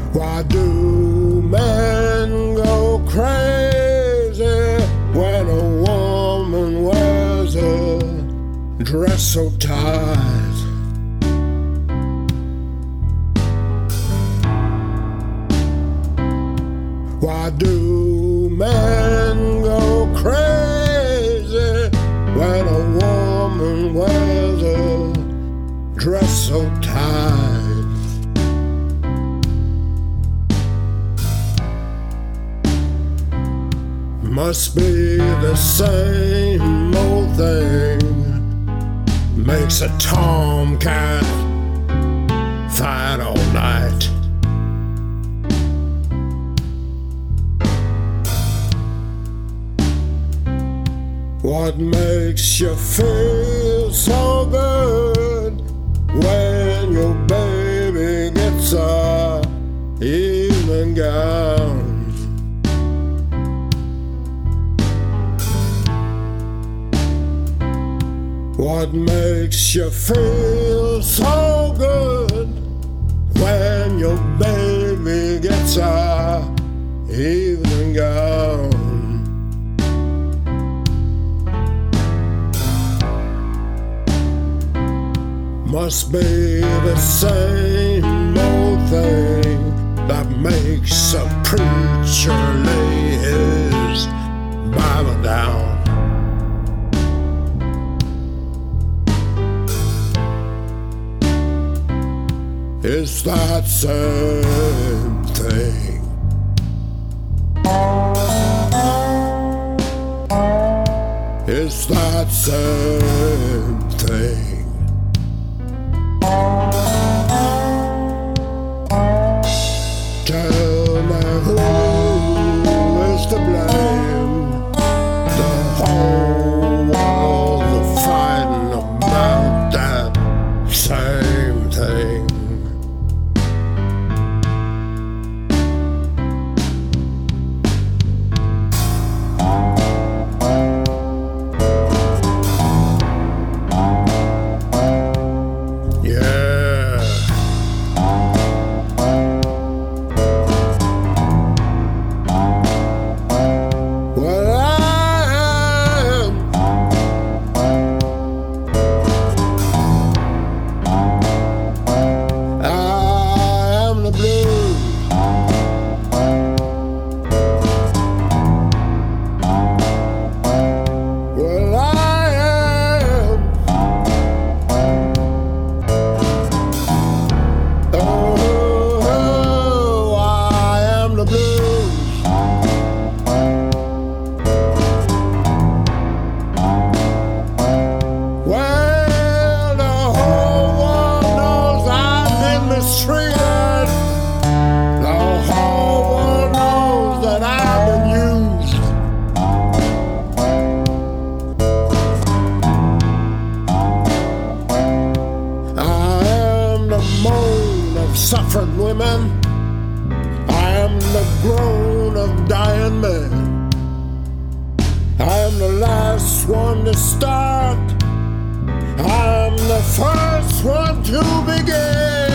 Why do men go crazy when a woman wears a dress so tight? Why do men go crazy when a woman wears a dress so tight? Must be the same old thing, makes a tomcat fight all night. What makes you feel so good when your baby gets a evening gown? What makes you feel so good when your baby gets a evening gown? Must be the same old thing that makes a preacher lay his Bible down. It's that same thing. It's that same thing. Tell me who is to blame? The whole world is fighting about that same thing. Suffered women, I am the groan of dying men. I am the last one to start, I am the first one to begin.